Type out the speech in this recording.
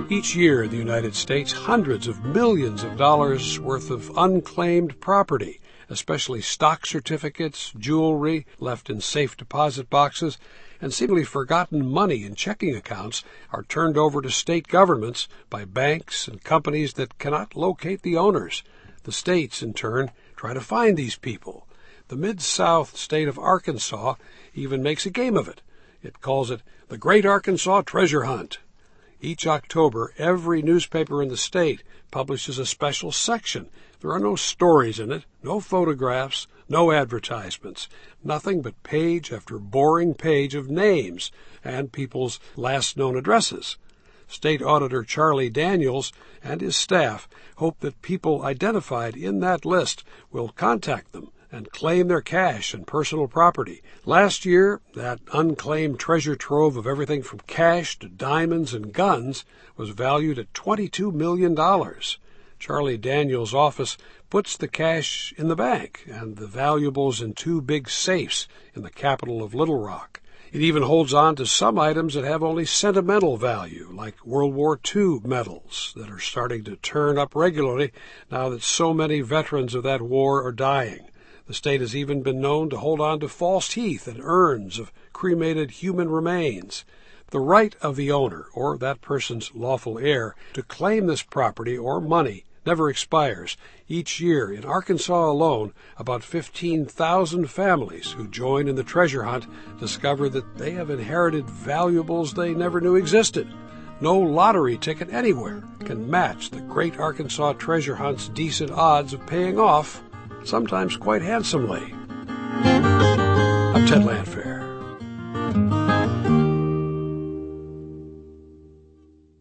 Each year in the United States, hundreds of millions of dollars worth of unclaimed property, especially stock certificates, jewelry left in safe deposit boxes, and seemingly forgotten money in checking accounts, are turned over to state governments by banks and companies that cannot locate the owners. The states, in turn, try to find these people. The Mid-South state of Arkansas even makes a game of it. It calls it the Great Arkansas Treasure Hunt. Each October, every newspaper in the state publishes a special section. There are no stories in it, no photographs, no advertisements, nothing but page after boring page of names and people's last known addresses. State Auditor Charlie Daniels and his staff hope that people identified in that list will contact them and claim their cash and personal property. Last year, that unclaimed treasure trove of everything from cash to diamonds and guns was valued at $22 million. Charlie Daniels' office puts the cash in the bank and the valuables in 2 big safes in the capital of Little Rock. It even holds on to some items that have only sentimental value, like World War II medals that are starting to turn up regularly now that so many veterans of that war are dying. The state has even been known to hold on to false teeth and urns of cremated human remains. The right of the owner, or that person's lawful heir, to claim this property or money never expires. Each year, in Arkansas alone, about 15,000 families who join in the treasure hunt discover that they have inherited valuables they never knew existed. No lottery ticket anywhere can match the Great Arkansas Treasure Hunt's decent odds of paying off, sometimes quite handsomely. I'm Ted Landfair.